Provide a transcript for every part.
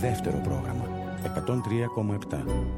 δεύτερο πρόγραμμα 103,7.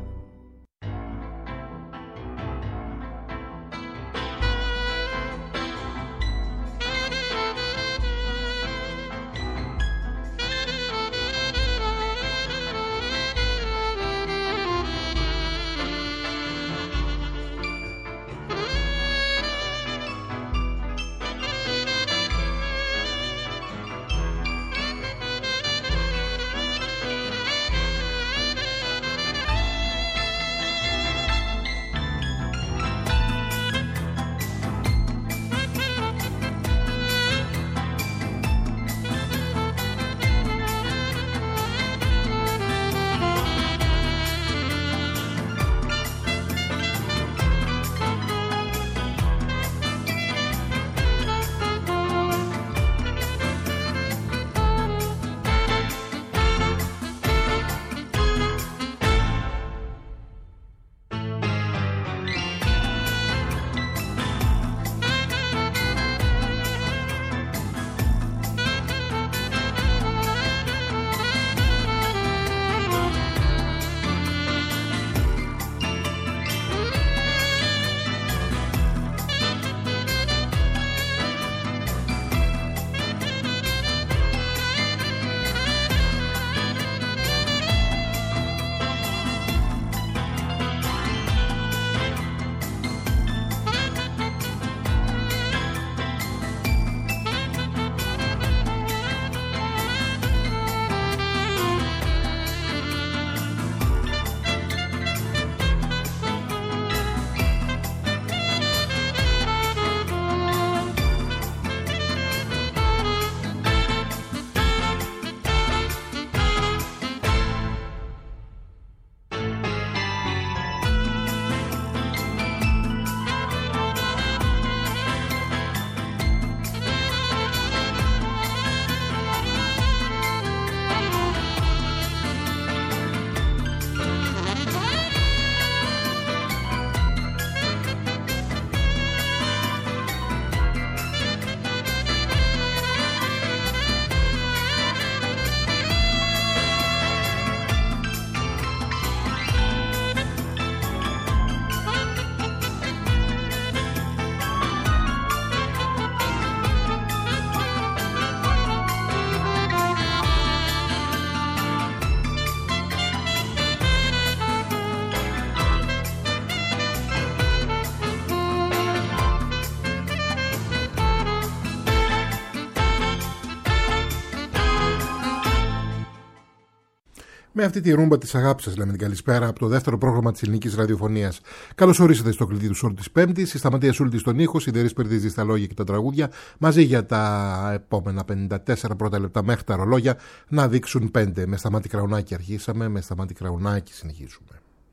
Με αυτή τη ρούμπα της αγάπης σας λέμε την καλησπέρα από το δεύτερο πρόγραμμα της ελληνικής ραδιοφωνίας. Καλώς ορίσατε στο κλειδί του Σόλ της Πέμπτης. Η Σταματία Σούλτη στον ήχο, Σιδερής Περδίζης στα λόγια και τα τραγούδια. Μαζί για τα επόμενα 54 πρώτα λεπτά μέχρι τα ρολόγια να δείξουν 5. Με Σταμάτη Κραουνάκη αρχίσαμε, με Σταμάτη Κραουνάκη συνεχίζουμε.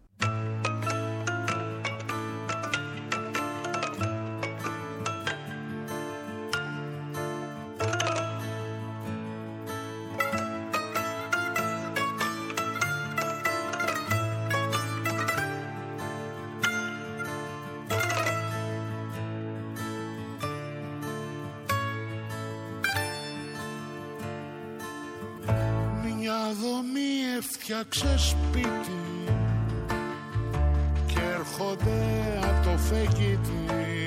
Φτιάξε σπίτι και έρχονται από το φεγγίτι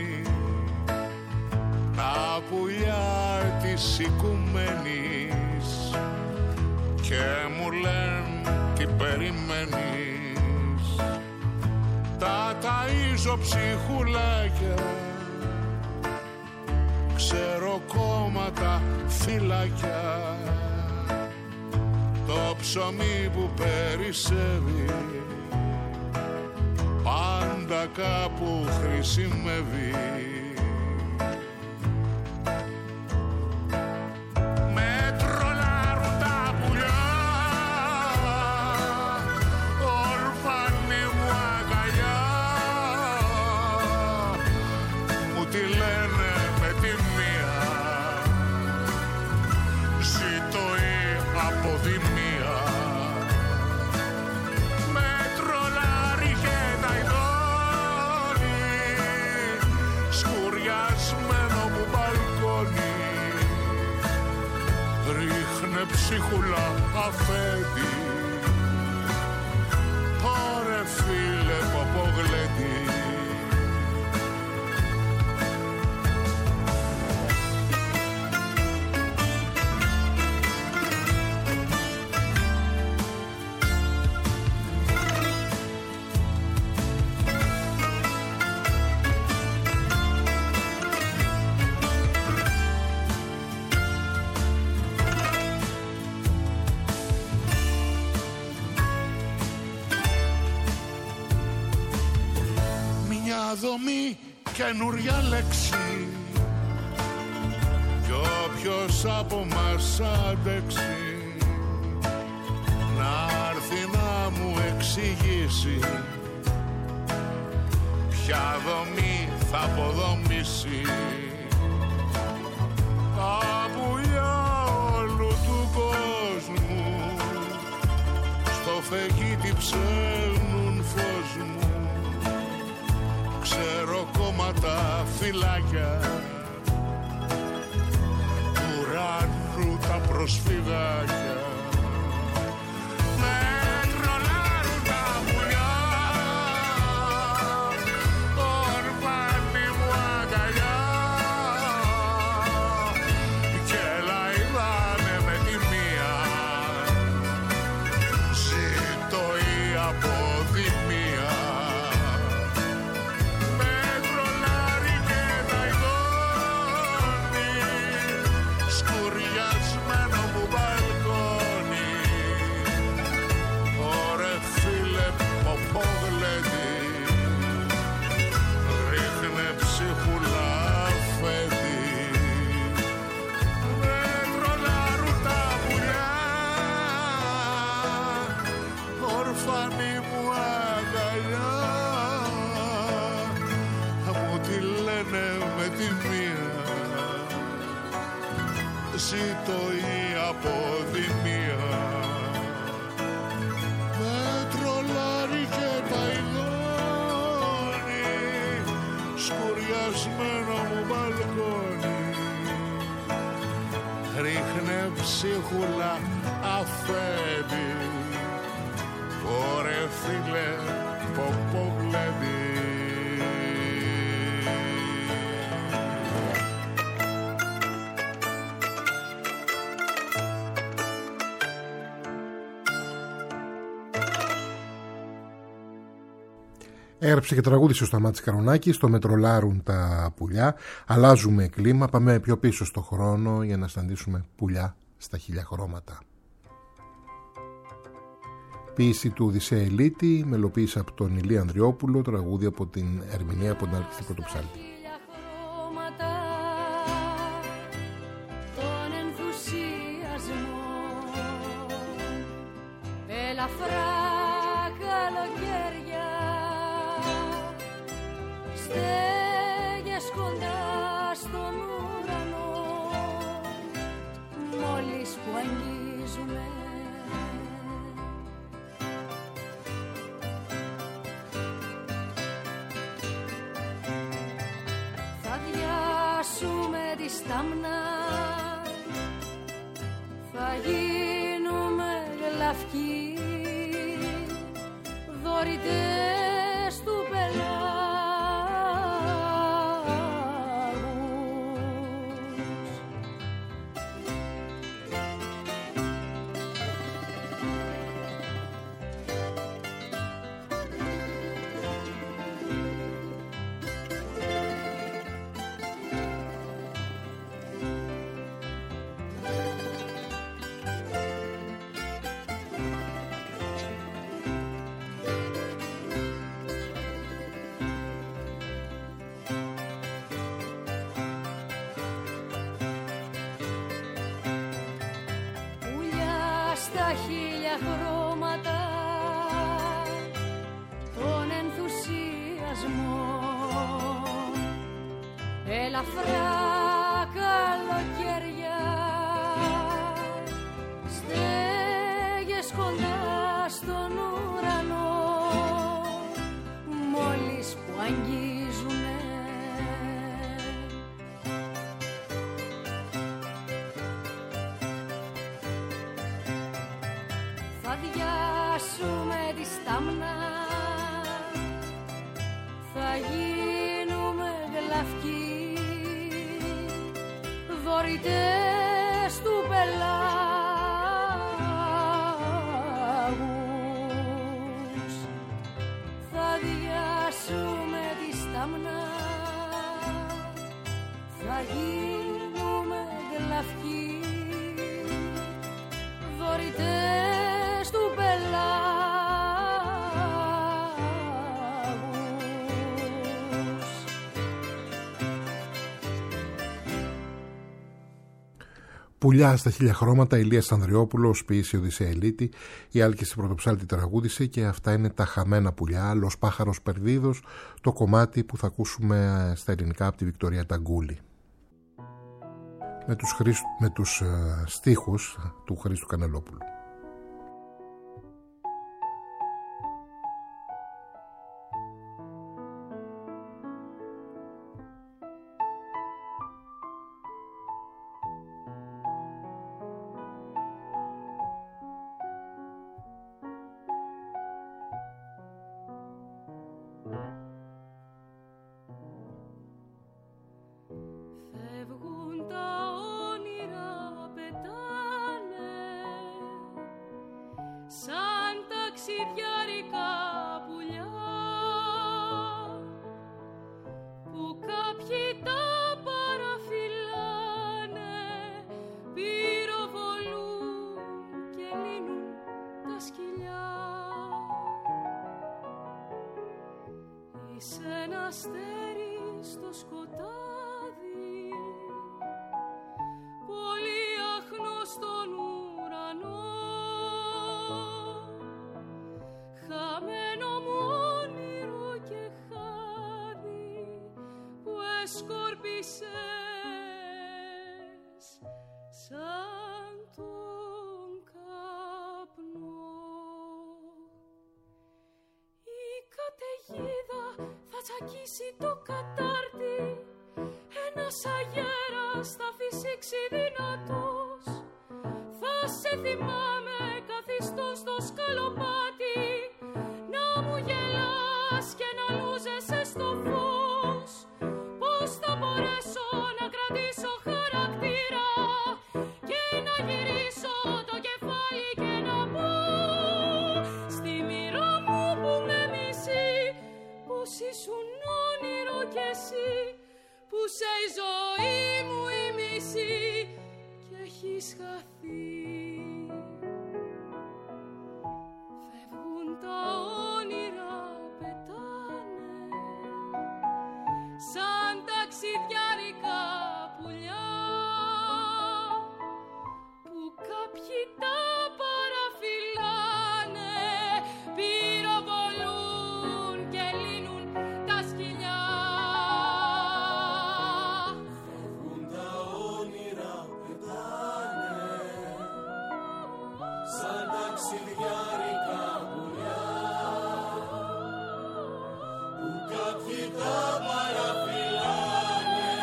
τα πουλιά της οικουμένης και μου λένε τι περιμένεις. Τα ταΐζω ψυχουλάκια, ξέρω κόμματα φυλάκια, το ψωμί που περισσεύει πάντα κάπου χρησιμεύει. Με τρολάρουν τα πουλιά, ορφανή μου αγκαλιά, μου τη λένε με τη μία, ζήτω η αποδημία. Με τρολάρει και τα ειδώνει, σκουριασμένο μου μπαλκόνι, ρίχνε ψίχουλα αφέντη. φίλε Ποπογλέτη. Δομή καινούρια λέξη κι όποιος από μας αντέξει να έρθει να μου εξηγήσει ποια δομή θα αποδομήσει τα πουλιά όλου του κόσμου στο φεγγίτι ψέλνουν φως μου. Ξέρω κόμματα, φυλάκια του ουρανού τα προσφυγάκια. Με τρολάρουν τα πουλιά, ορφάνη μου αγκαλιά και λαϊδάνε με τη μία. Ζήτω η αποδημία. Ρίχνε ψυχουλά φέτη. Με τρολάρουν τα πουλιά, ορφανή μου αγκαλιά. Μου τη λένε με τη μία. Ζήτω η αποδημία. Με τρολάρει και παϊδόνι, σκουριασμένο μου μπαλκόνι. Ρίχνε ψίχουλα αφέντη, ωρε φίλε Ποπογλέντη. Έγραψε και τραγούδισε ο Σταμάτης Καρονάκης, το «Με τρολάρουν τα πουλιά». Αλλάζουμε κλίμα, πάμε πιο πίσω στο χρόνο για να συναντήσουμε πουλιά στα χίλια χρώματα. Ποίηση του Οδυσσέα Ηλίτη, μελοποίηση από τον Ηλία Ανδριόπουλο, τραγούδι από την ερμηνεία από την Αλκυθή Πρωτοψάλτη. Ελαφρά καλοκαίρια, στέγες κοντά στον ουρανό, μόλις που αγγίζουμε θα διάσουμε τη στάμνα, θα γίνουμε λευκοί δωρητές του πελάγους. Στα χίλια χρώματα τον ενθουσιασμό, ελαφρά καλοκαίρια, στέγες κοντά στον ουρανό, μόλις που αγγίζουμε θα διάσουμε τη στάμνα, θα γίνουμε γλαυκοί, δωρητές του πελάγους. Θα διάσουμε τη στάμνα, θα γίνουμε γλαυκοί, δωρητές του πελάγους. Πουλιά στα χίλια χρώματα, Ηλίας Ανδριόπουλος, ποίηση Οδυσσέα Ελίτη, η Άλκηση Πρωτοψάλτη τραγούδισε και αυτά είναι τα χαμένα πουλιά, Λος Πάχαρος Περδίδος, το κομμάτι που θα ακούσουμε στα ελληνικά από τη Βικτωρία Ταγκούλη. Με τους στίχους του Χρήστου Κανελόπουλου. Φεύγουν τα όνειρα, πετάνε σαν ταξιδιάρικα πουλιά που κάποιοι τα παραφυλάνε, πυροβολούν και λύνουν τα σκυλιά. Είσαι ένα αστέρι στο σκοτάδι, πολύ άχνο στον ουρανό, χαμένο μου όνειρο και χάδι που εσκόρπισες σαν τον καπνό. Η καταιγίδα θα τσακίσει το κατάρτι, ένας αγέρας θα φυσήξει δυνατός. Θα σε θυμάμαι καθιστό στο σκαλοπάτι, να μου γελάς και να λούζεσαι στο φως. Πώς θα μπορέσω να κρατήσω χαρακτήρα και να γυρίσω το κεφάλι και να πω στη μοίρα μου που με μισεί, πως ήσουν όνειρο κι εσύ, που σε η ζωή μου η μισή κι έχεις χαθεί. Φεύγουν τα όνειρα, πετάνε σαν ταξιδιάρικα πουλιά που κάποιοι τα παραφυλάνε, πυροβολούν και λύνουν τα σκυλιά. Φεύγουν τα όνειρα, πετάνε σαν ταξιδιάρικα πουλιά που κάποιοι τα παραφυλάνε,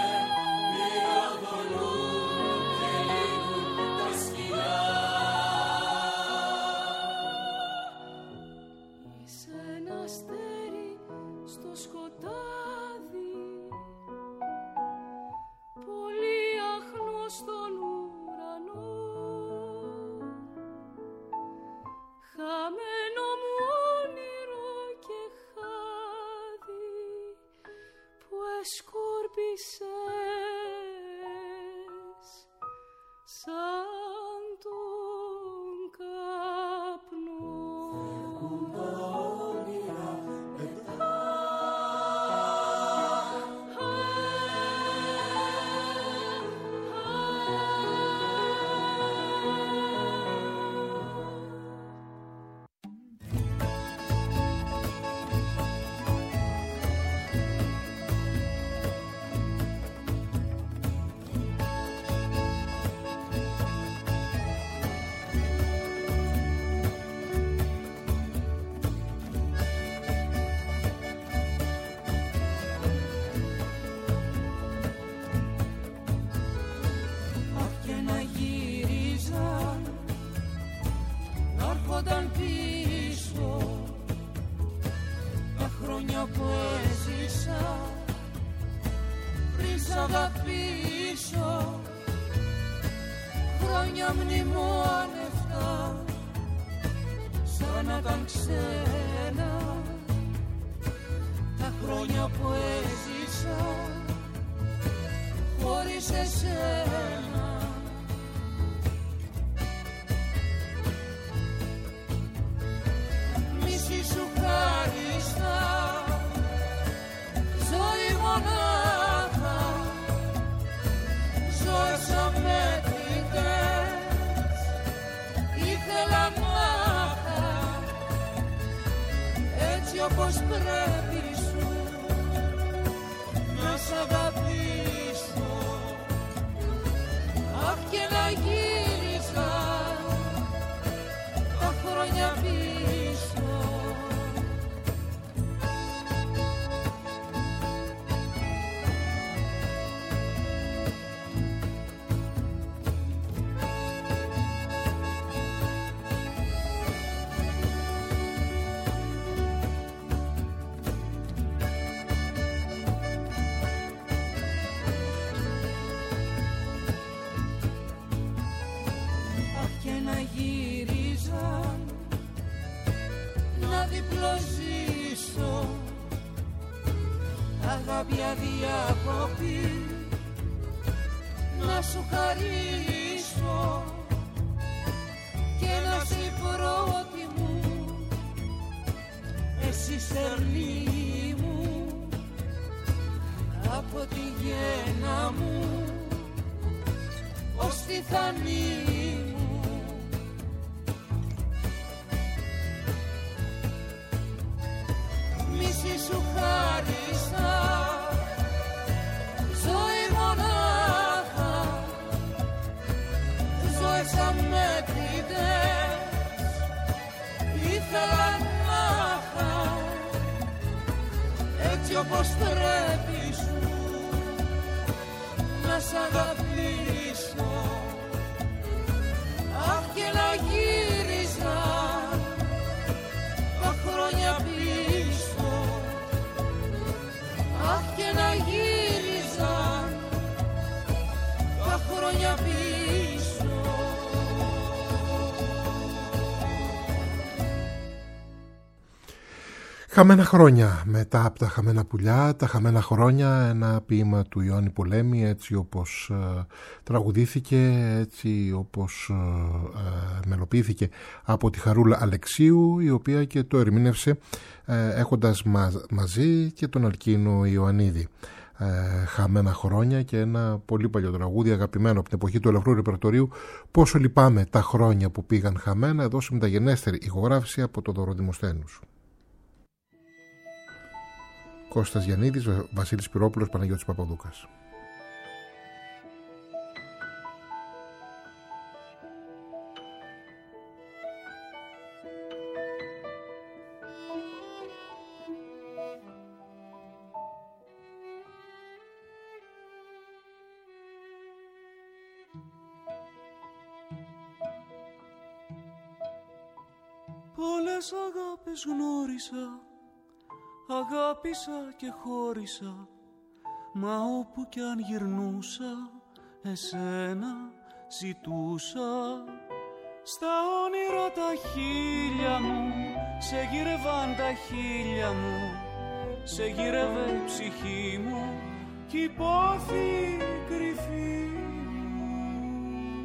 πυροβολούν και λύνουν τα σκυλιά. Είσαι ένα αστέρι στο σκοτάδι, πολύ άχνο στον ουρανό, χαμένο μου όνειρο και χάδι που εσκόρπισες σαν τον καπνό. χρόνια μνημόνευτα σαν να ήταν ξένα τα χρόνια που έζησα χωρίς εσένα. Μισή σου χάριστα ζωή μονάχα, ζωές αμέτρητες ήθελα να είχα, έτσι όπως πρέπει σου να σ' αγαπήσω. Αχ, και να γύριζα τα χρόνια πίσω. Διπλοζήσω αγάπη αδιάκοπη να σου χαρίσω και να σε πρώτη μου, εσύ στερλή μου από τη γέννα μου ως τη θανή μου. Μισή σου χάρισα ζωή μονάχα, ζωές αμέτρητες ήθελα να είχα, έτσι όπως πρέπει σου να σ' αγαπήσω. Αχ, και να γύριζα τα χρόνια πίσω. Αχ, και να γύριζα τα χρόνια πίσω. Χαμένα χρόνια, μετά από τα χαμένα πουλιά, τα χαμένα χρόνια, ένα ποίημα του Ιωάννη Πολέμη, έτσι όπως τραγουδήθηκε, έτσι όπως μελοποιήθηκε από τη Χαρούλα Αλεξίου, η οποία και το ερμήνευσε έχοντας μαζί και τον Αλκίνο Ιωαννίδη. Χαμένα χρόνια, και ένα πολύ παλιό τραγούδι αγαπημένο από την εποχή του ελαφρού ρεπερτορίου, Πόσο λυπάμαι τα χρόνια που πήγαν χαμένα, εδώ σε μεταγενέστερη ηχογράφηση από το Δώρο Δημοσθένους. Κώστας Γιαννίδης, Βασίλης Πυρόπουλος, Παναγιώτης Παπαδούκας. Πολλές αγάπες γνώρισα, αγάπησα και χώρισα, μα όπου κι αν γυρνούσα εσένα ζητούσα. Στα όνειρα τα χείλια μου σε γύρευαν τα χείλια μου, σε γύρευε η ψυχή μου κι η πόθη κρυφή μου.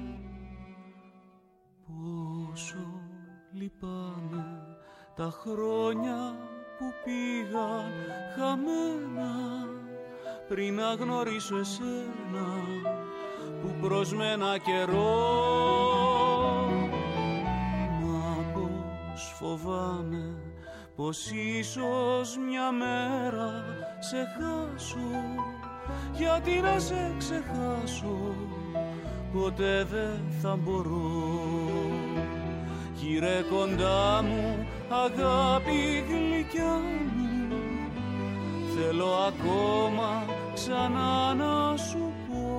Πόσο λυπάμαι τα χρόνια που πήγαν χαμένα πριν να γνωρίσω εσένα που προς με ένα καιρό. Μα πως φοβάμαι πως ίσως μια μέρα σε χάσω, γιατί να σε ξεχάσω ποτέ δεν θα μπορώ. Γύρε κοντά μου αγάπη γλυκιά μου, θέλω ακόμα ξανά να σου πω.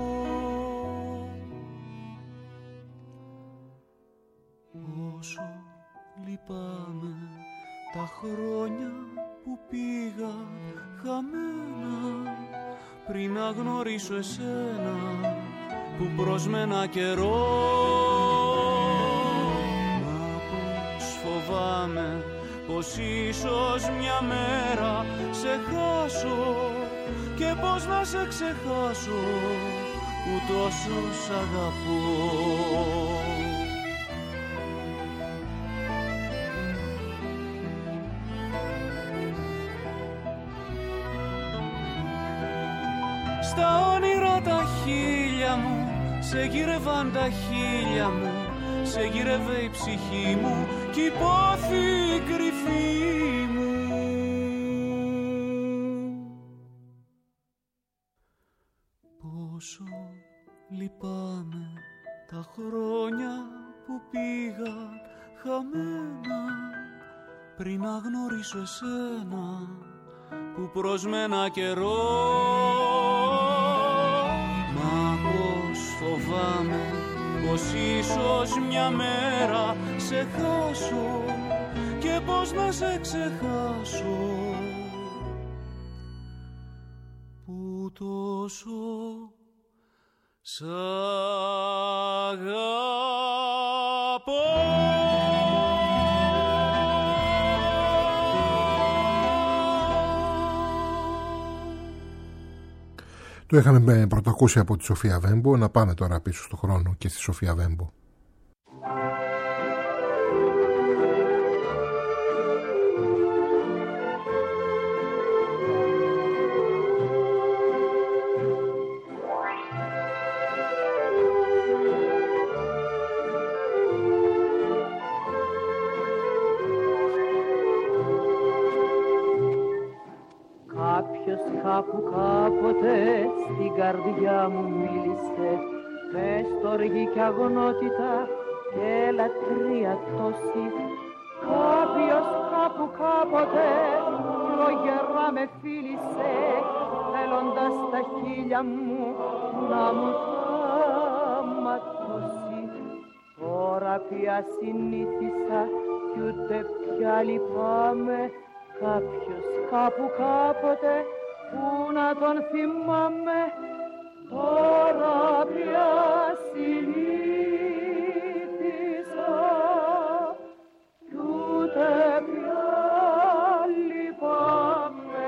Πόσο λυπάμαι τα χρόνια που πήγα χαμένα πριν να γνωρίσω εσένα που προσμένα καιρό. Μα πως φοβάμαι πως ίσως μια μέρα σε χάσω και πως να σε ξεχάσω που τόσο σ' αγαπώ. Στα όνειρα τα χείλια μου σε γύρευαν τα χείλια μου, σε γύρευε η ψυχή μου κι υπόθη η κρυφή μου. Πόσο λυπάμαι τα χρόνια που πήγαν χαμένα πριν να γνωρίσω εσένα που προσμένα καιρό. Μα πως φοβάμαι πως ίσως μια μέρα σε χάσω και πως να σε ξεχάσω που τόσο σ' αγαπώ. Το είχαμε πρωτοακούσει από τη Σοφία Βέμπο. Να πάμε τώρα πίσω στο χρόνο και στη Σοφία Βέμπο. Κάπου κάποτε στην καρδιά μου μίλησε με στοργή κι αγνότητα και λατρεία τόση. Κάποιος κάπου κάποτε φλογερά με φίλησε θέλοντας τα χείλια μου να μου ματώσει. Τώρα πια συνήθισα κι ούτε πια λυπάμαι. Κάποιος κάπου κάποτε που να τον θυμάμαι, τώρα πια συνήθισα κι ούτε πια λυπάμαι.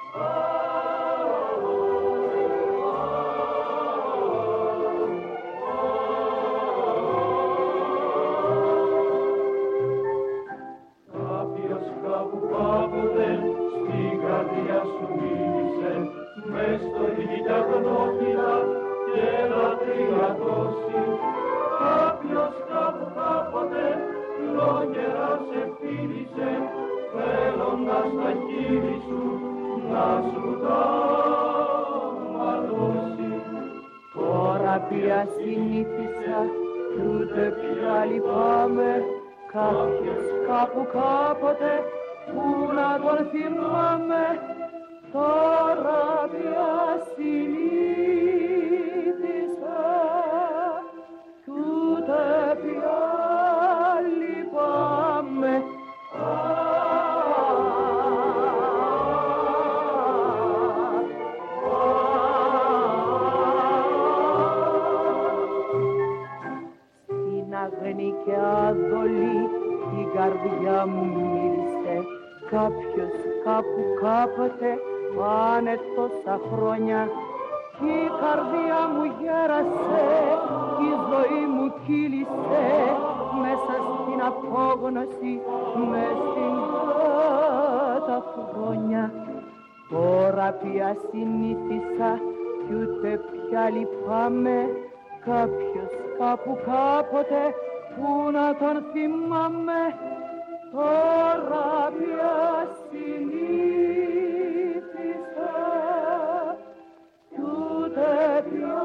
Κάποιος κάπου κάποτε στην καρδιά σου μίλησε μες στο γηταγνότητα και λατρεία τόση. Κάποιος κάπου κάποτε λόγερα σε φίλησε θέλοντας τα χείλη σου να σου τα ματώσει. Τώρα πια συνήθισα κι ούτε πια λυπάμαι. Κάποιος κάπου κάποτε που να τον θυμάμαι, τώρα πια συνήθισα κι ούτε πια λυπάμαι. Στην αγνή και άδολη η καρδιά μου μίλησε. Κάποιος κάπου κάποτε πάνε τόσα χρόνια κι η καρδιά μου γέρασε κι η ζωή μου κύλησε μέσα στην απόγνωση, μες στην καταφρόνια. Τώρα πια συνήθισα κι ούτε πια λυπάμαι. Κάποιος κάπου κάποτε που να τον θυμάμαι, τώρα πια συνήθισα κι ούτε πια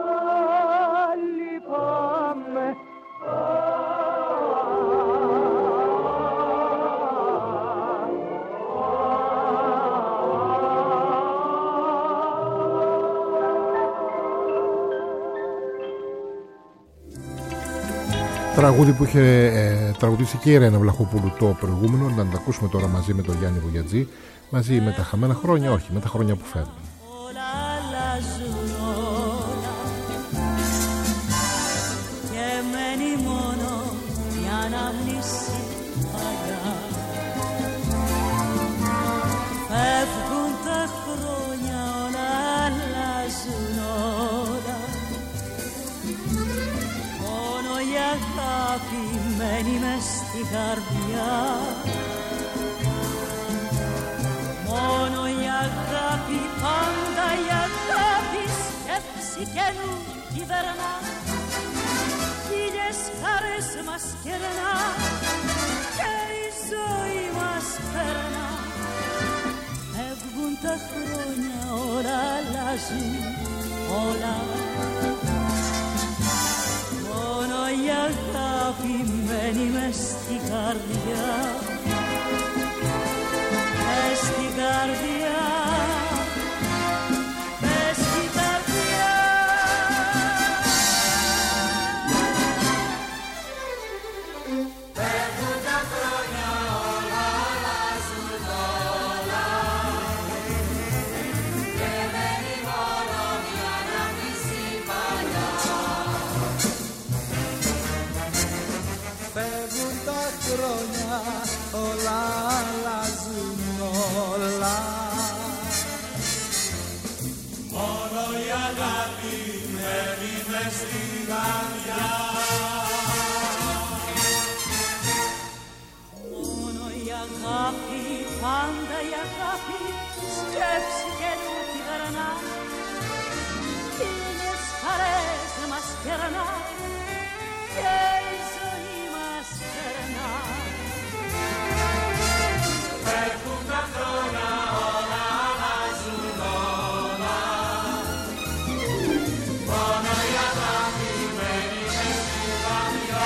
λυπάμαι. Τραγούδι που είχε τραγουδήσει και η Ρένα Βλαχοπούλου το προηγούμενο. Να τα ακούσουμε τώρα μαζί με τον Γιάννη Βουγιατζή. Μαζί με τα χαμένα χρόνια, όχι, με τα χρόνια που φέρνουν. μένει μόνο μια αναμνήση παλιά. Φεύγουν τα χρόνια, όλα αλλάζουν όλα. Μόνο η αγάπη μένει μες στη καρδιά. Μόνο η αγάπη, πάντα η αγάπη, σκέψη καινού κυβερνά. Χίλιες χαρές μας κερνά και η ζωή μας περνά. Φεύγουν τα χρόνια, όλα αλλάζουν όλα. Μόνο η αγάπη μένει μες στη καρδιά. Μες στη καρδιά. Μες στη καρδιά. Φεύγουν τα χρόνια, όλα αλλάζουν όλα. Και μένει μόνο μια αναμνήση παλιά. Φεύγουν τα χρόνια, όλα αλλάζουν όλα. Μόνο η αγάπη μένει μες στην καρδιά. Μόνο η αγάπη, πάντα η αγάπη, σκέψη καινού κυβερνά. Χίλιες χαρές μας κερνά και η ζωή μας περνά. Φεύγουν τα χρόνια, όλα αλλάζουν όλα. Μόνο η αγάπη μένει μες στην καρδιά.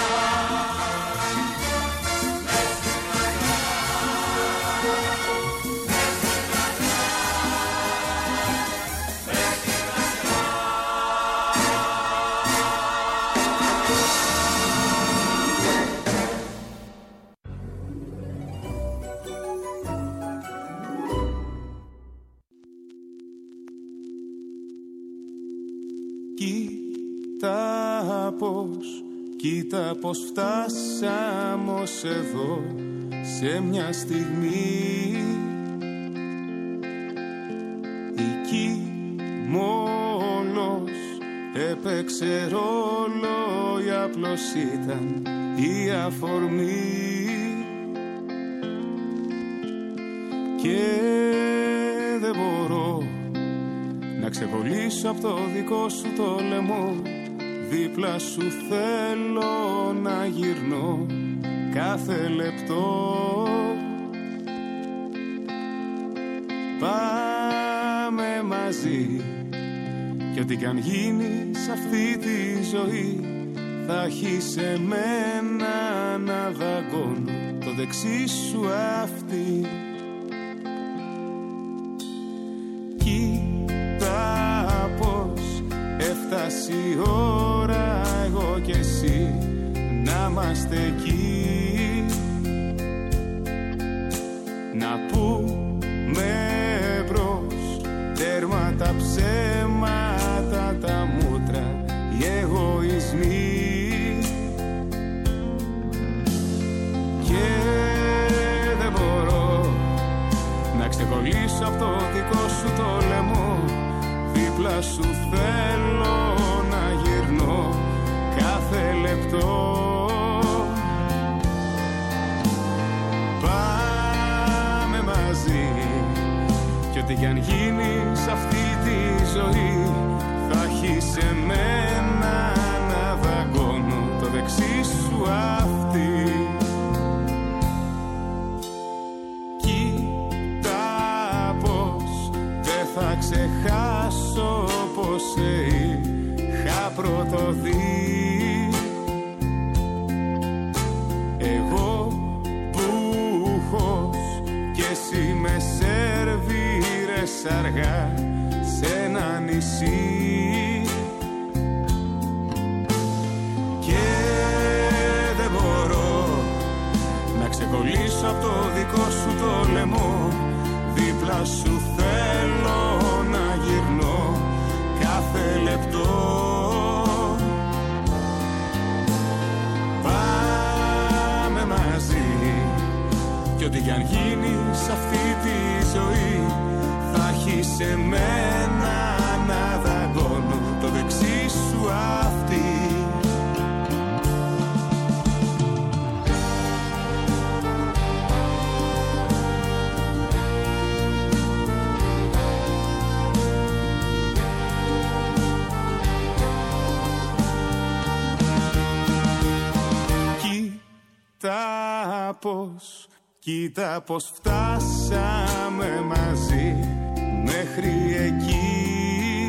Κοίτα πως φτάσαμε ως εδώ σε μια στιγμή. Η Κιμόλος έπαιξε ρόλο, η απλώς ήταν η αφορμή. Και δεν μπορώ να ξεκολλήσω από το δικό σου το λαιμό. Δίπλα σου θέλω να γυρνώ κάθε λεπτό. Πάμε μαζί κι ό,τι κι αν γίνει σ' αυτή τη ζωή θα έχει σε μένα να δαγκώνω το δεξί σου αυτή. Κοίτα πως έφτασε η ώρα εγώ και εσύ να είμαστε εκεί. Να πούμε μπρος τέρμα τα ψέματα, τα μούτρα, οι εγωισμοί. Και δεν μπορώ να ξεκολλήσω από το δικό σου το λαιμό. Δίπλα σου θέλω να γυρνώ κάθε λεπτό. Πάμε μαζί κι ό,τι κι αν γίνει σ' αυτή τη ζωή θα έχει σε μένα να δαγκώνω το δεξί σου αυτή. Κοίτα πως δεν θα ξεχάσω πως σε είχα πρωτοδεί. Εγώ πούχος και εσύ με σερβίρες αργά σε ένα νησί. Και δεν μπορώ να ξεκολλήσω από το δικό σου το λαιμό. Δίπλα σου θέλω να γυρνώ κάθε λεπτό. κι αν γίνει σε αυτή τη ζωή, θα έχεις εμένα να δαγκώνω το δεξί σου αυτή. Κοίτα πως φτάσαμε μαζί μέχρι εκεί.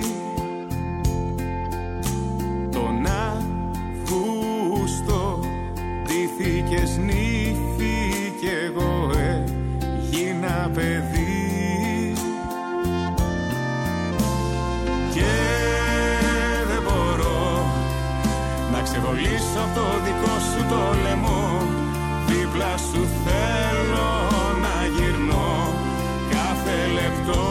Τον Αύγουστο ντύθηκες νύφη κι εγώ έγινα παιδί. Και δεν μπορώ να ξεβολήσω από το δικό σου το λαιμό. Δίπλα σου θέλω να γυρνώ κάθε λεπτό.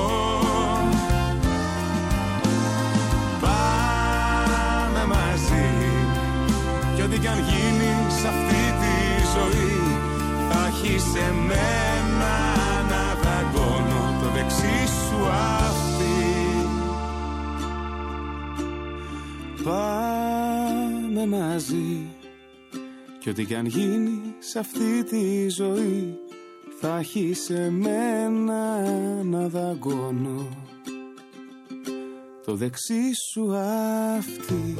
Πάμε μαζί κι ό,τι κι αν γίνει σε αυτή τη ζωή, θα έχεις εμένα να δαγκώνω το δεξί σου αυτή. Πάμε μαζί κι ό,τι κι αν γίνει σε αυτή τη ζωή, θα έχεις εμένα να δαγκώνω το δεξί σου αυτή.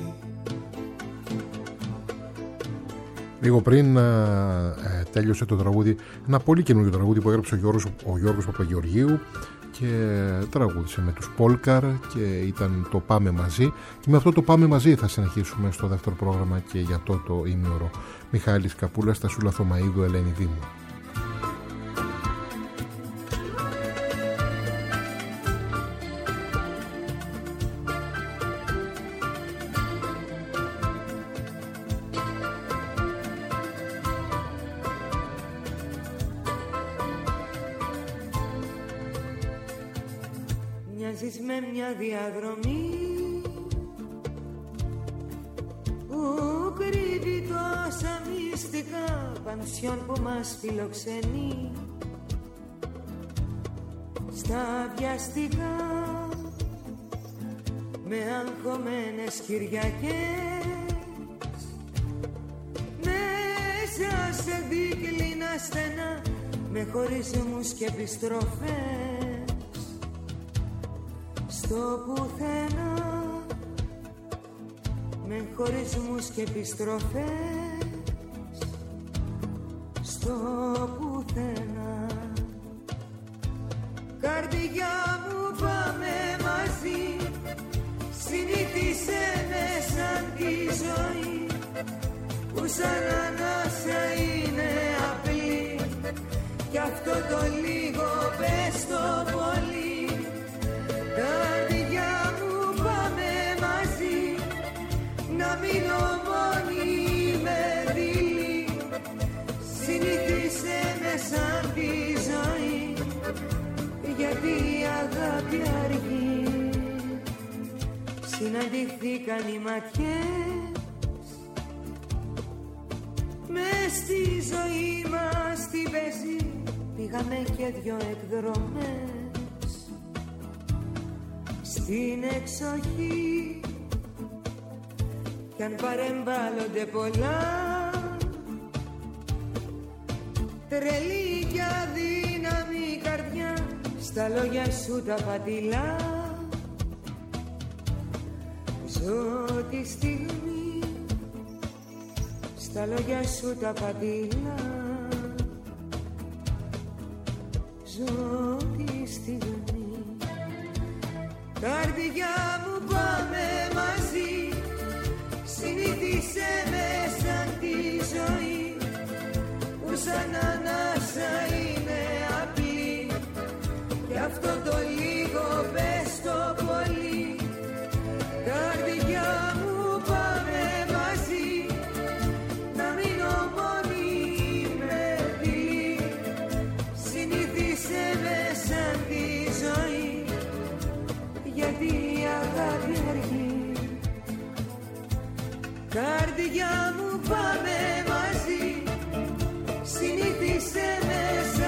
Λίγο πριν τέλειωσε το τραγούδι, ένα πολύ καινούργιο τραγούδι που έγραψε ο Γιώργος Παπαγεωργίου και τραγούδισε με τους Πόλκαρ και ήταν το Πάμε Μαζί, και με αυτό το Πάμε Μαζί θα συνεχίσουμε στο δεύτερο πρόγραμμα και για το ημίωρο. Μιχάλης Καπούλας, Τασούλα Θωμαΐδου, Ελένη Δήμου. Μοιάζεις με μια διαδρομή που κρύβει τόσα μυστικά, πανσιόν που μας φιλοξενεί στα βιαστικά, με αγχωμένες Κυριακές, μέσα σε δίκλινα στενά, με χωρισμούς και επιστροφές στο πουθενά, με χωρισμούς και επιστροφές στο πουθενά. Καρδιά μου πάμε μαζί, συνήθισε με σαν τη ζωή που σαν ανάσα είναι απλή, κι αυτό το λίγο πες το πολύ. Καρδιά μου πάμε μαζί, να μείνω μόνη με δειλή, συνήθισε με σαν τη ζωή, γιατί η αγάπη αργεί. Συναντηθήκαν οι ματιές μες στη ζωή μας την πεζή, πήγαμε και δυο εκδρομές στην εξοχή, κι αν παρεμβάλλονται πολλά, τρελή κι αδύναμη καρδιά, στα λόγια σου τα πατηλά, ζω τη στιγμή, στα λόγια σου τα πατηλά, ζω τη στιγμή. Καρδιά μου πάμε μαζί, συνήθισε με σαν τη ζωή που σαν ανάσα είναι απλή, και αυτό το λίγο πες το πολύ. Καρδιά μου πάμε μαζί, να μείνω μόνη με δειλή, συνήθισε με σαν τη ζωή, γιατί η αγάπη αργεί. Καρδιά μου πάμε μαζί, συνήθισε με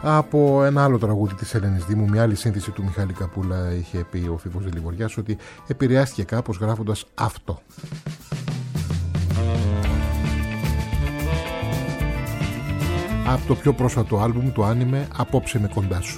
Από ένα άλλο τραγούδι της Ελένης Δήμου, μια άλλη σύνθεση του Μιχάλη Καπούλα, είχε πει ο Φίβος Δελιβοριάς ότι επηρεάστηκε κάπως γράφοντας αυτό. Από το πιο πρόσφατο άλμπουμ, το άνιμε «Απόψε με κοντά σου».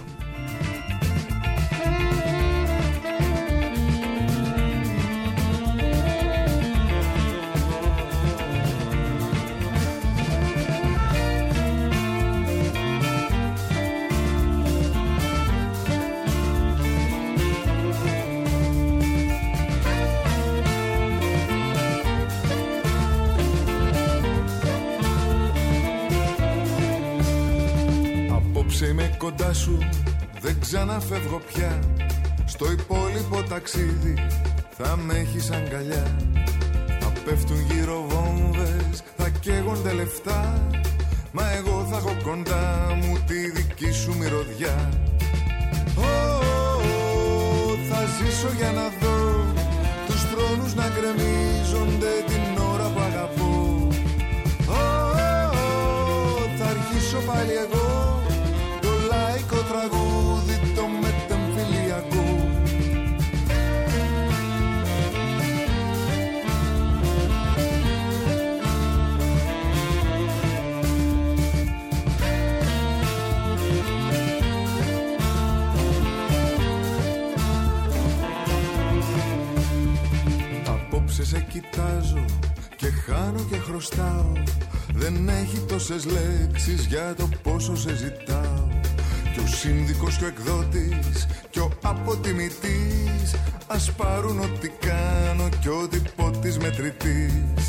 Είμαι κοντά σου, δεν ξαναφεύγω πια. Στο υπόλοιπο ταξίδι θα με έχεις αγκαλιά. Θα πέφτουν γύρω βόμβες, θα καίγονται λεφτά. Μα εγώ θα έχω κοντά μου τη δική σου μυρωδιά. Θα ζήσω για να δω τους θρόνους να γκρεμίζονται την ώρα που αγαπώ. Θα αρχίσω πάλι εγώ λαϊκό τραγούδι, το μετεμφυλιακό. Απόψε σε κοιτάζω και χάνω και χρωστάω. Δεν έχει τόσες λέξεις για το πόσο σε ζητάω. Κι ο σύνδικος και ο εκδότης κι ο αποτιμητής ας πάρουν ό,τι κάνω κι ό,τι πω της μετρητής.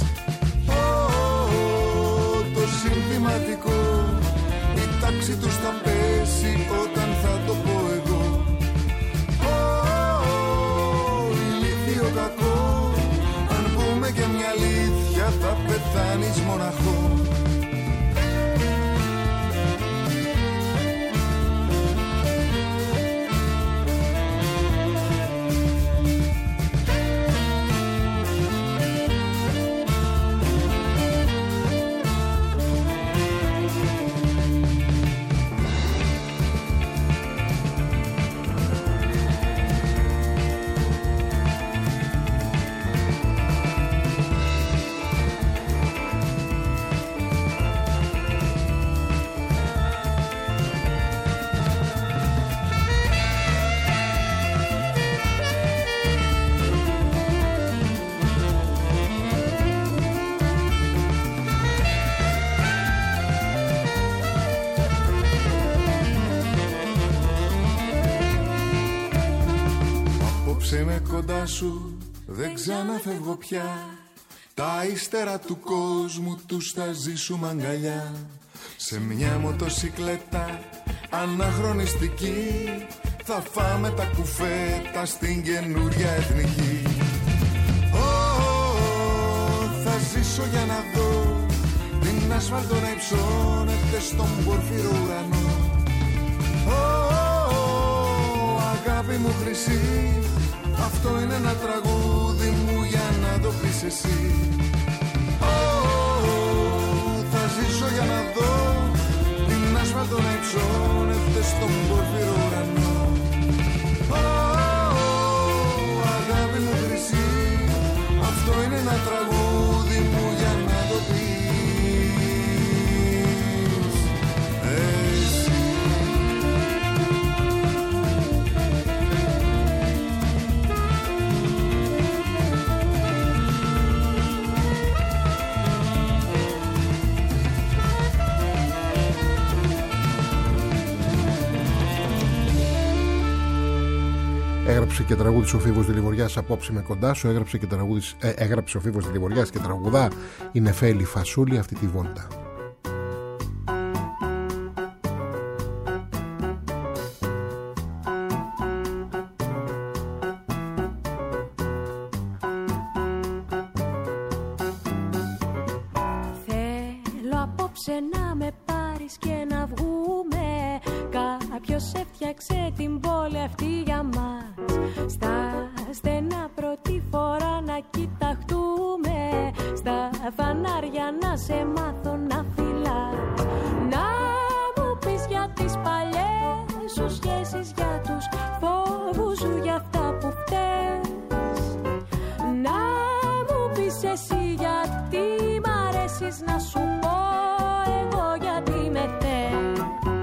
Το συνθηματικό, η τάξη τους θα πέσει όταν θα το πω εγώ. Ηλίθιο κακό, αν πούμε και μια αλήθεια θα πεθάνεις μοναχό. Είμαι κοντά σου, δεν ξαναφεύγω πια. Τα ύστερα του κόσμου τους θα ζήσουμε αγκαλιά. Σε μια μοτοσικλέτα αναχρονιστική θα φάμε τα κουφέτα στην καινούρια εθνική. Θα ζήσω για να δω την ασφάλτο να υψώνεται στον πορφύρο ουρανό. Αγάπη μου χρυσή, αυτό είναι ένα τραγούδι μου για να το πεις εσύ. Θα ζήσω για να δω την άσφαλτο να υψώνεται στον πορφύρο ουρανό. Αγάπη μου χρυσή, αυτό είναι ένα τραγούδι μου για να το πεις εσύ. Έγραψε και τραγούδισε ο Φίβος Δελιβοριάς «Απόψε με κοντά σου». Έγραψε ο Φίβος Δελιβοριάς και τραγουδά η Νεφέλη Φασούλη αυτή τη βόλτα. Θέλω απόψε να με πάρεις και να βγούμε. Κάποιος έφτιαξε την πόλη αυτή για μας. Στα στενά πρώτη φορά να κοιταχτούμε. Στα φανάρια να σε μάθω να φυλάς. Να μου πεις για τις παλιές σου για αυτά που φταίς. Να μου πεις εσύ γιατί μ' αρέσεις, να σου πω εγώ γιατί με θες.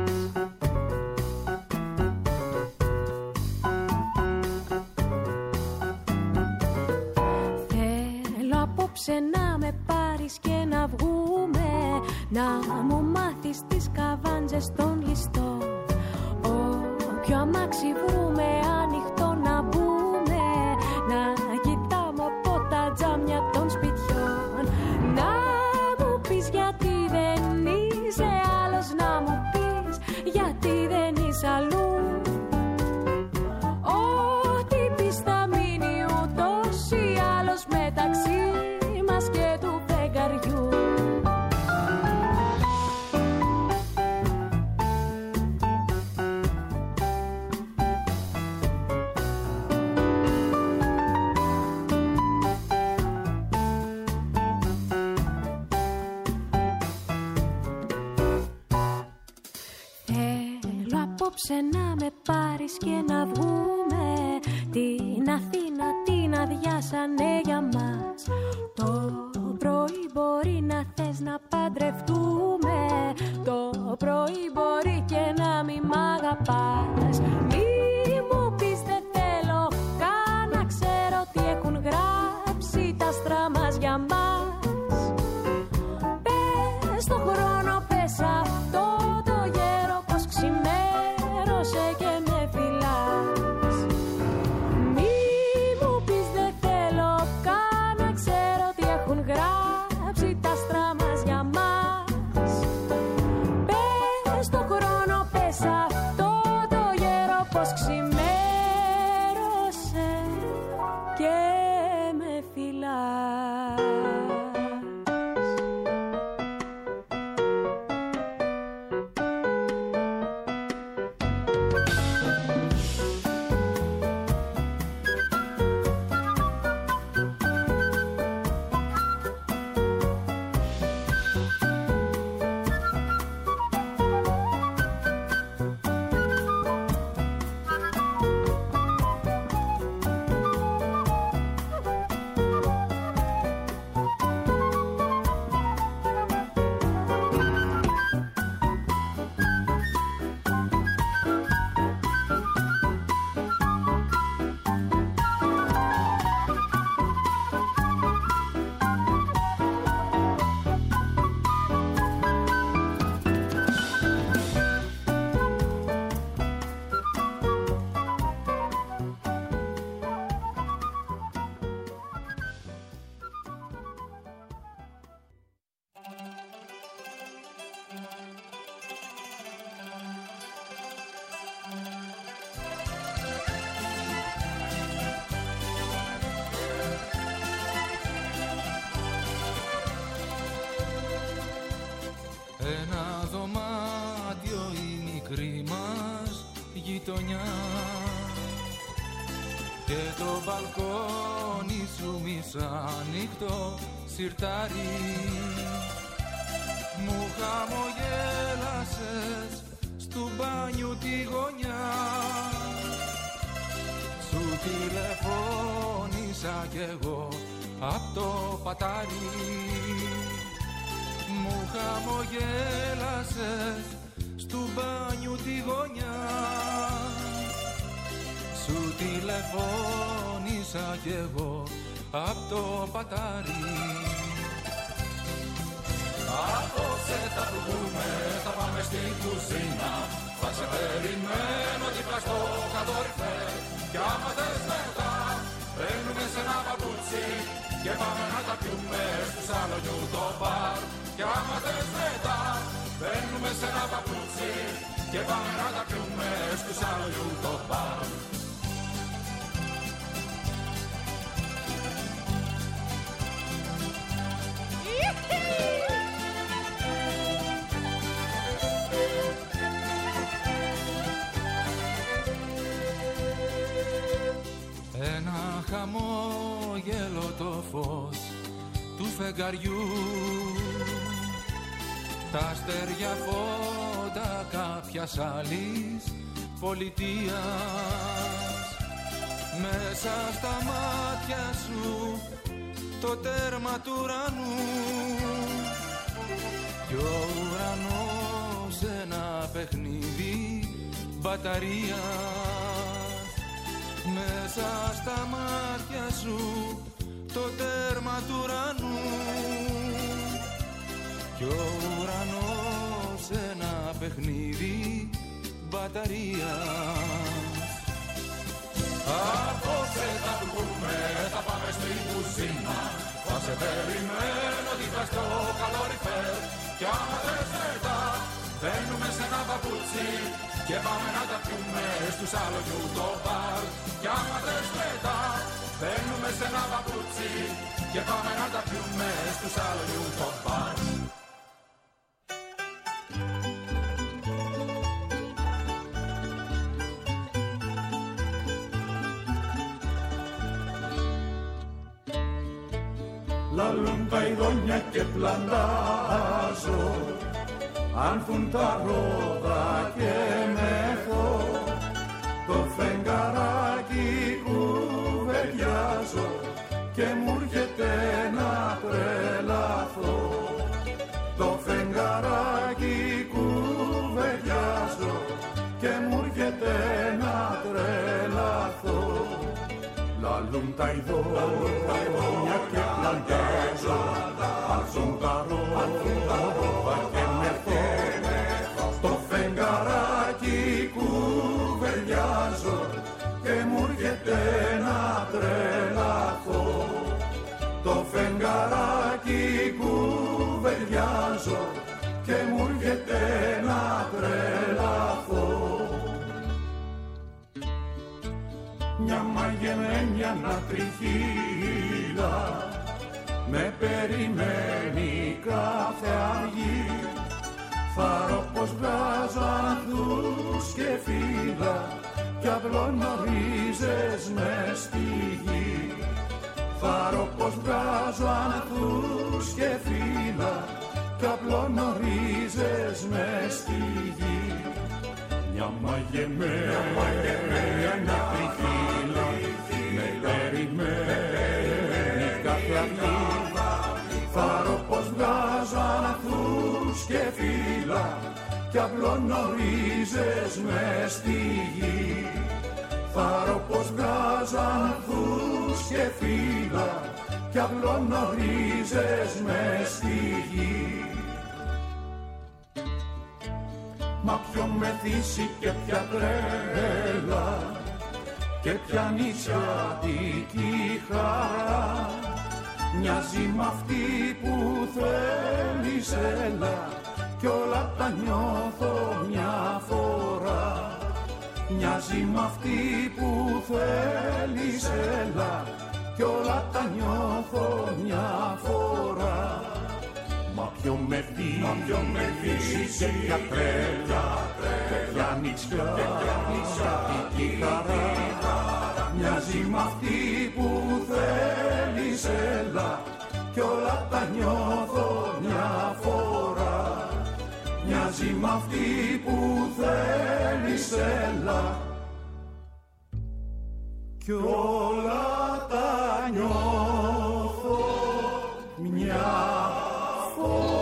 Θέλω απόψε να με πάρεις και να βγούμε, να μου μάθεις τις καβάντζες των ληστών. Όποιο αμάξι βρούμε ανοιχτό να μπούμε, να κοιτάμε από τα τζάμια των σπιτιών. Να μου πεις γιατί δεν είσαι άλλος, να μου πεις γιατί δεν είσαι αλλού. Ό,τι πεις θα μείνει ούτως ή άλλως μεταξύ μας και του φεγγαριού. Απόψε να με πάρεις και να βγούμε, την Αθήνα την αδειάσανε για μας. Το πρωί μπορεί να θες να παντρευτούμε, το πρωί μπορεί και να μη μ' αγαπάς. Μη μου πεις δεν θέλω καν να ξέρω τι έχουν γράψει τα άστρα μας για μας. Πες το χρόνο, πες αυτό το γέρο πως ξημέρωσε και με φυλάς. Μη μου πεις δεν θέλω καν να ξέρω τι έχουν γράψει τα άστρα μας για μας. Πες το χρόνο, πες αυτό το γέρο πως ξημέρωσε και με φυλάς. Ένα δωμάτιο η μικρή μας γειτονιά και το μπαλκόνι σου μισάνοιχτο σιρτάρι. Μου χαμογέλασες στου μπάνιου τη γωνιά, σου τηλεφώνησα κι εγώ απ' το πατάρι. Μου χαμογέλασες στου μπάνιου τη γωνιά, σου τηλεφώνησα κι εγώ απ' το πατάρι. Απόψε θα βγούμε, θα πάμε στην κουζίνα, θα σε περιμένω δίπλα στο κατόρυφε. Κι άμα θες μετά, παίρνουμε σε ένα παπούτσι και πάμε να τα πιούμε στους Σαλονιού το μπαρ. Κι άμα θες μετά, παίρνουμε σε ένα παπούτσι και πάμε να τα πιούμε στους Σαλονιού το μπαρ. Ένα χαμόγελο το φως του φεγγαριού, τα αστέρια φώτα κάποιας άλλης πολιτείας μέσα στα μάτια σου το τέρμα του ουρανού κι ο ουρανός ένα παιχνίδι μπαταρία. Μέσα στα μάτια σου το τέρμα του ουρανού κι ο ουρανός ένα παιχνίδι μπαταρία. Απόψε θα βγούμε, θα πάμε στην κουζίνα. Θα σε περιμένω δίπλα στο καλοριφέρ κι άμα θες μετά μπαίνουμε σε ένα παπούτσι και πάμε να τα πιούμε στου Σαλονιού το μπαρ. Κι άμα θες μετά μπαίνουμε σε ένα παπούτσι και πάμε να τα πιούμε στου Σαλονιού το μπαρ. Λαλούν τα ειδόνια και πλαντάζω, άνθουν τα ρόδα και μεθώ, το φεγγαράκι κουβεντιάζω και μου έρχεται να τρελαθώ. Το φεγγαράκι κουβεντιάζω και μου έρχεται να τρελαθώ. Λαλούν τα ειδόνια και πλαντάζω, άνθουν τα ρόδα και μεθώ, το φεγγαράκι κουβεντιάζω και μου έρχεται να τρελαθώ. Το φεγγαράκι κουβεντιάζω και μου έρχεται να τρελαθώ. Μια μαγεμένη ανατριχίλα με περιμένει κάθε αυγή. Θαρώ πως βγάζω ανθούς και φύλλα κι αυλονορίζες μες στη γη. Θαρώ πως βγάζω ανθούς και φύλλα κι αυλονορίζες μες στη γη. Μια μαγεμένη ανατριχίλα με περιμένει κάθε αυγή. Θαρώ πως βγάζω ανθούς και φύλλα κι αυλονορίζες μες στη γη. Θαρώ πως βγάζω ανθούς και φύλλα κι αυλονορίζες μες στη γη. Μα ποιο μεθύσι και ποια τρέλα και ποια νησιατική χαρά μοιάζει μ' αυτή που θέλεις έλα κι όλα τα νιώθω μια φορά. Μοιάζει μ' αυτή που θέλεις έλα κι όλα τα νιώθω μια φορά. Μα ποιο με δεις και ποια τρέλα και ποια νησιατική χαρά μοιάζει μ' αυτή που θέλεις έλα κι όλα τα νιώθω μια φορά. Μοιάζει μ' αυτή που θέλεις έλα κι όλα τα νιώθω μια φορά.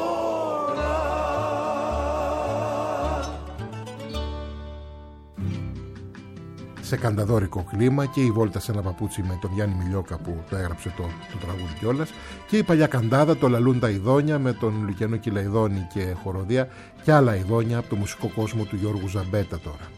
Σε κανταδόρικο κλίμα και η βόλτα σε ένα παπούτσι με τον Γιάννη Μιλιόκα που το έγραψε το τραγούδι κιόλας, και η παλιά καντάδα, το Λαλούν τα ειδόνια με τον Λουκιανό Κυλαϊδόνη και χοροδία και άλλα ειδόνια από το μουσικό κόσμο του Γιώργου Ζαμπέτα τώρα.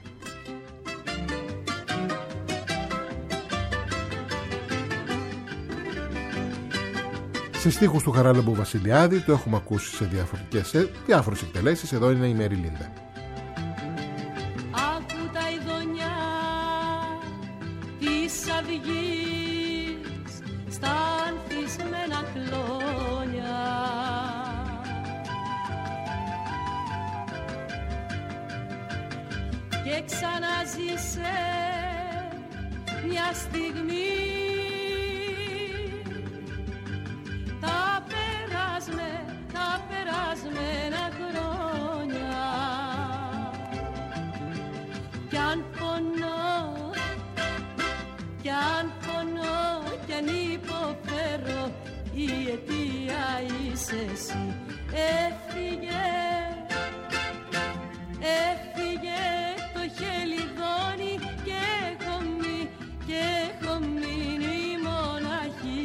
Σε στίχους του Χαράλαμπου Βασιλιάδη, το έχουμε ακούσει σε διάφορες εκτελέσεις. Εδώ είναι η Μέρη Λίντα. Άκου τα ειδονιά της αυγής στα ανθισμένα κλόνια. Και ξαναζήσε μια στιγμή τα περασμένα χρόνια. Κι αν πονώ αν πονώ κι αν υποφέρω, η αιτία είσαι εσύ. Έφυγε, έφυγε το χελιδόνι και έχω μείνει μοναχή.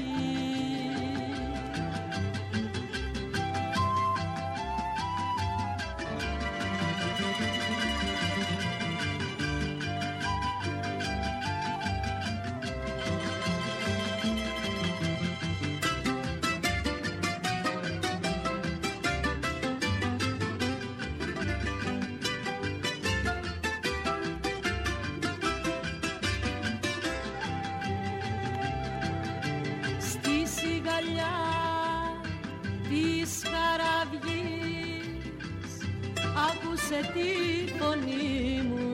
Άκουσε τη φωνή μου,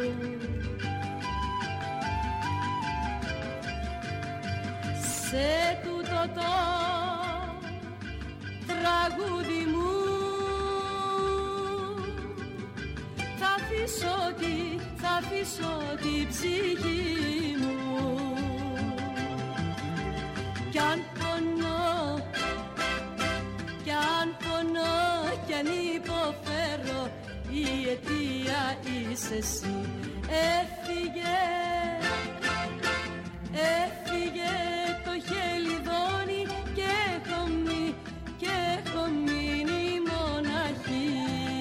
σε τούτο το τραγούδι μου θα αφήσω τη ψυχή μου. Κι αν πονώ, κι αν υποφέρω, η αιτία είσαι εσύ. Έφυγε, έφυγε το χελιδόνι και έχω μείνει μοναχή.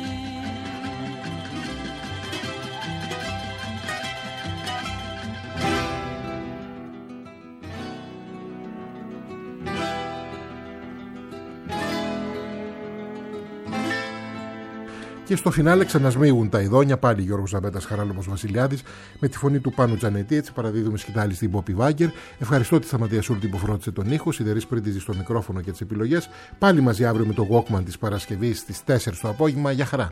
Και στο φινάλε ξανασμίγουν τα ειδόνια, πάλι Γιώργος Ζαμπέτας, Χαράλαμπος Βασιλιάδης, με τη φωνή του Πάνου Τζανετή. Έτσι παραδίδουμε σκητάλη στην Πόπη Βάγκερ. Ευχαριστώ τη Σταματία Σούλτη που φρόντισε τον ήχο, Σιδερής Πρίντιζη στο μικρόφωνο και τις επιλογές. Πάλι μαζί αύριο με το Walkman της Παρασκευής στις 4 το απόγευμα. Γεια χαρά.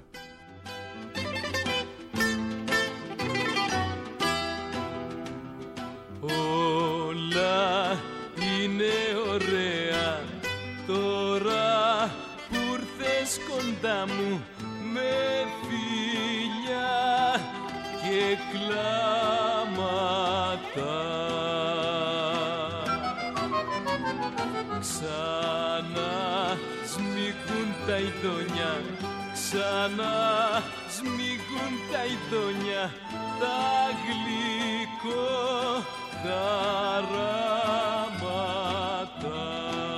Όλα είναι ωραία τώρα που ήρθες κοντά μου, με φιλιά και κλάματα. Ξανά σμίγουν τα ειδόνια, ξανά σμίγουν τα ειδόνια, τα γλυκό χαράματα.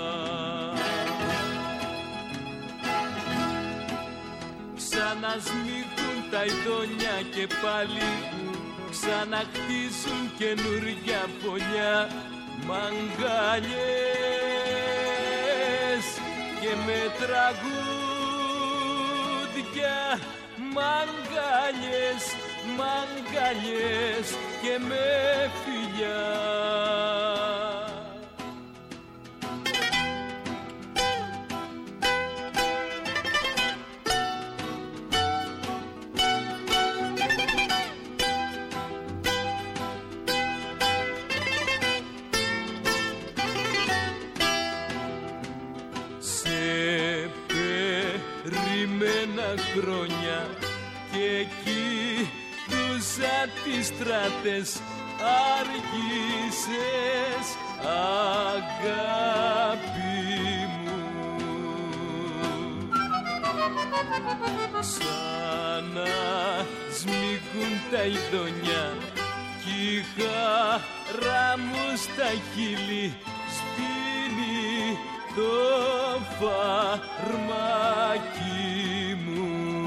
Ξανασμίγουν τα ειδόνια και πάλι ξαναχτίζουν καινούρια φωλιά, μαγκαλιές και με τραγούδια, μαγκαλιές, μαγκαλιές και με φιλιά. Χρόνια και εκεί δούσα τις στράτες, άργησες αγάπη μου. Ξανά σμίγουν τα ειδόνια κι η χαρά μου στα χείλη σπίνει το φαρμάκι μου.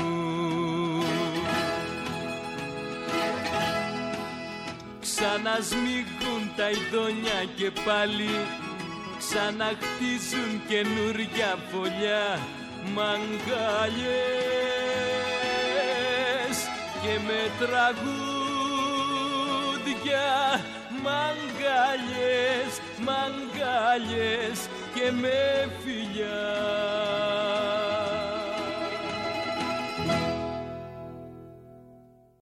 Ξανασμίγουν τα ειδόνια και πάλι ξαναχτίζουν καινούρια φωλιά, μαγκαλιές και με τραγούδια, μαγκαλιές, μαγκαλιές και με φιλιά.